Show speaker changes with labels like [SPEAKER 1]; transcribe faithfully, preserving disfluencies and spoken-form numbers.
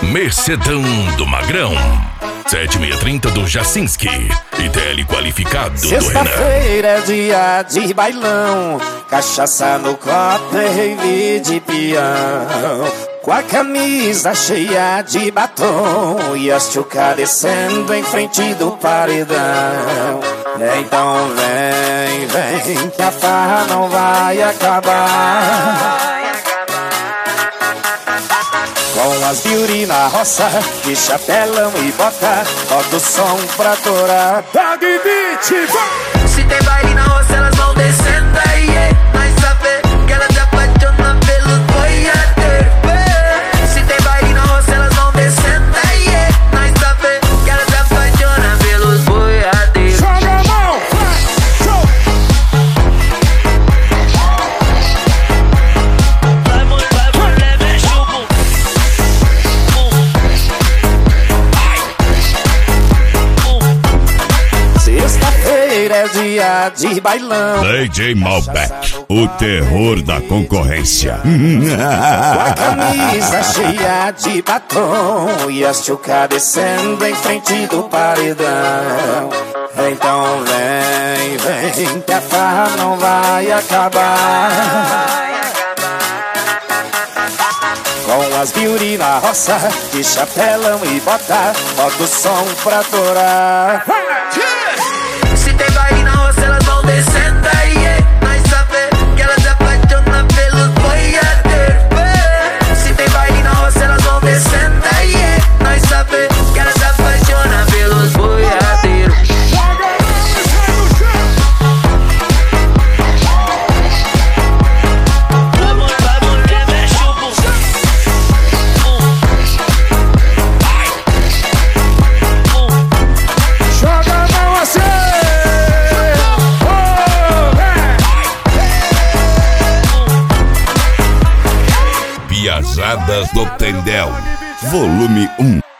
[SPEAKER 1] Mercedão do Magrão. sete seis trinta do Jacinski. I T L qualificado do Renan.
[SPEAKER 2] Sexta-feira é dia de bailão, cachaça no copo e rave de peão. Com a camisa cheia de batom e as tchuca descendo em frente do paredão. Então vem, vem, que a farra não vai acabar. Com as beauty na roça, de chapelão e bota, bota o som pra torar. Dog beat, vai!
[SPEAKER 3] Se tem baile na roça, elas vão descendo aí, yeah. Nós sabe que ela se apaixona pelos boiadeiros. Se tem baile na roça, elas vão descendo aí, yeah. Nós sabe que ela se apaixona pelos boiadeiros.
[SPEAKER 2] Joga a mão, vai, show!
[SPEAKER 4] Vai, mulher, vai, mulher, mexe o bumbum.
[SPEAKER 2] Sexta-feira é dia de bailão.
[SPEAKER 5] D J Malbec, o terror da concorrência.
[SPEAKER 2] Com a camisa cheia de batom e as tchuca descendo em frente do paredão. Então vem, vem, que a farra não vai acabar. Com as beauty na roça, de chapelão e bota, bota o som pra torar.
[SPEAKER 3] Se tem baile na roça, elas vão descendo aí, yeah. Nós sabe que ela se apaixona pelos boiadeiros. Se tem baile na roça, elas vão descendo aí, yeah. Nós sabe que ela se apaixona pelos boiadeiros.
[SPEAKER 4] Vai, mulher, vai, mulher, mexe o bumbum.
[SPEAKER 2] Joga a mão assim!
[SPEAKER 5] Piazadas do Tendel, volume um.